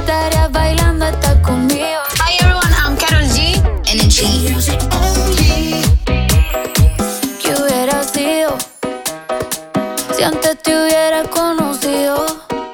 estarías bailando hasta conmigo. Hi everyone, I'm Karol G. Energy. ¿Qué hubiera sido si antes te hubiera conocido?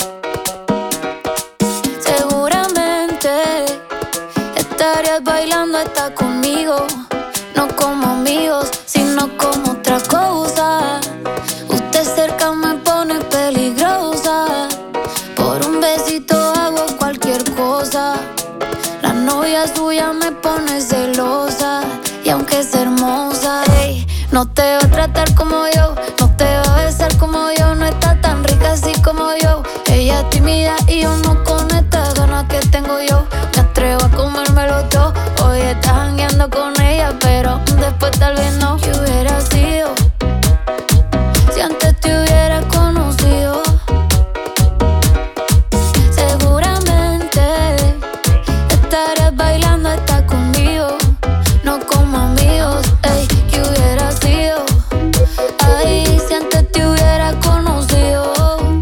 Seguramente estarías bailando hasta conmigo. No como amigos, sino como otra cosa. Usted cerca me pone peligrosa. Por un besito hago cualquier cosa. La novia suya me pone celosa. Y aunque es hermosa, ey, no te va a tratar como yo, no te va a besar como yo. No está tan rica así como yo. Ella es tímida y yo no con estas ganas que tengo yo. Me atrevo a comérmelo todo. Hoy estás jangueando con ella, pero después tal vez no. ¿Qué hubiera sido si antes te hubiera conocido? Seguramente estarías bailando hasta conmigo. No como amigos, ey, ¿qué hubiera sido? Ay, si antes te hubiera conocido.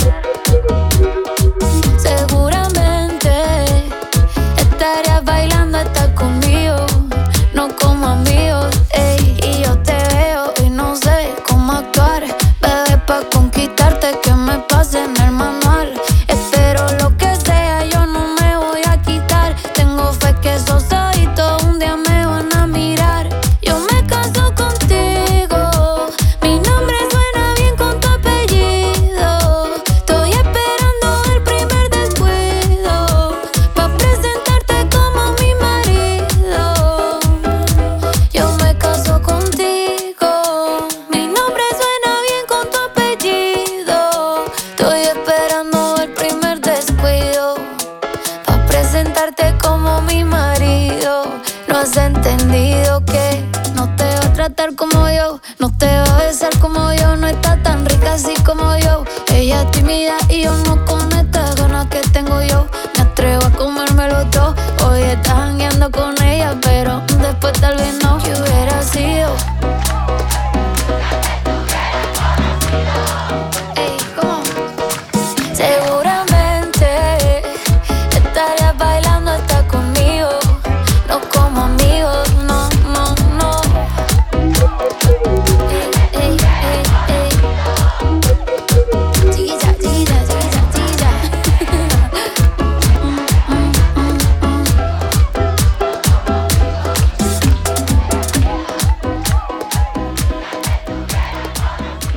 Seguramente estarías bailando hasta conmigo. No como amigos, ey, y yo te veo y no sé cómo actuar. Bebé, pa' conquistarte que me pase en el manual. Espero lo que sea, yo no me voy a quitar. Tengo fe que esos ojitos un día me van a mirar. Yo me caso contigo, mi nombre suena bien con tu apellido. Estoy esperando el primer descuido pa' presentarte como mi marido. Yo me caso contigo, mi nombre suena bien con tu apellido. Estoy esperando el primer descuido pa' presentarte como mi marido. No has entendido que no te va a tratar como yo, no te va a besar como yo. No está tan rica así como yo. Ella es tímida y yo no con estas ganas que tengo yo. Me atrevo a comérmelo todo. Hoy estás jangueando con ella, pero después tal vez no. ¿Qué hubiera sido?